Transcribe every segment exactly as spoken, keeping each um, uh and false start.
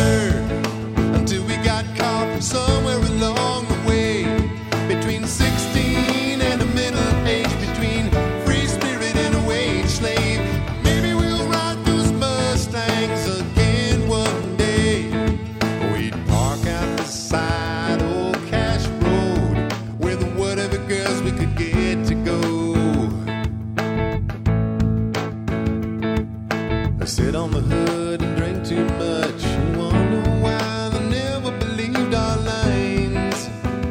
herd until we got caught somewhere along the way. Between sixteen and a middle age, between free spirit and a wage slave. Maybe we'll ride those Mustangs again one day. We'd park out beside Old Cash Road, where the whatever girls we could get to go. I sit on the hood and drink too much and wonder why they never believed our lines.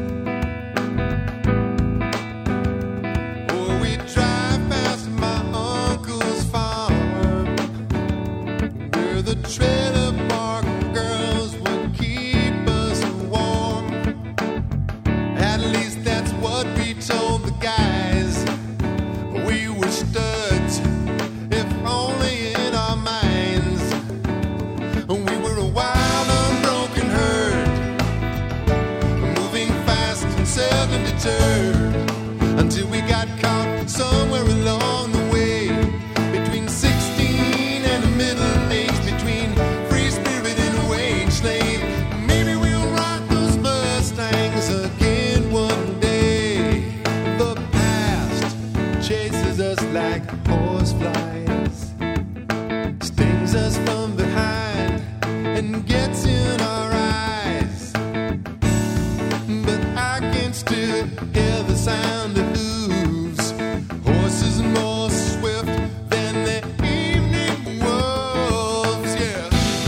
Or we drive past my uncle's farm, where the trailer park girls would keep us warm. At least that's what we told the guys. We were studs, if only in our minds. We were a wild, unbroken herd, moving fast and seldom deterred, until we got caught somewhere along the way. Between sixteen and a middle age, between free spirit and a wage slave. Maybe we'll ride those Mustangs again one day. The past chases us like horseflies, stings us from behind and gets in our eyes. But I can still hear the sound of hooves, horses more swift than the evening wolves, yeah.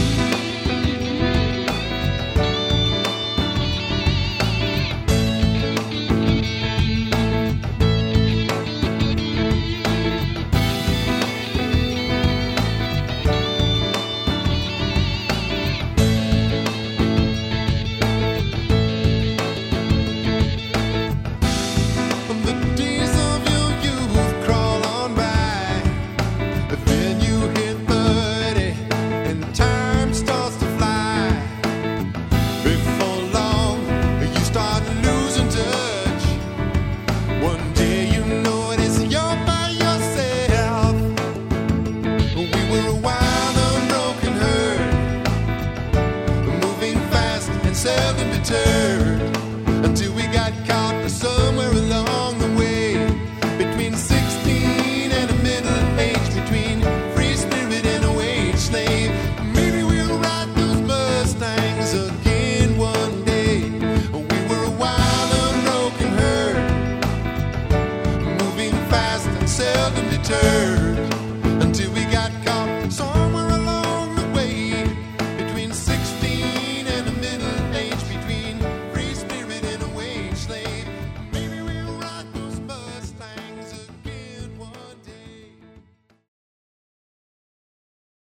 The days of your youth crawl on by, but then you hit thirty and time starts to fly. Before long, you start losing touch. One day you notice you're by yourself. We were a wild, unbroken herd, moving fast and seldom deterred.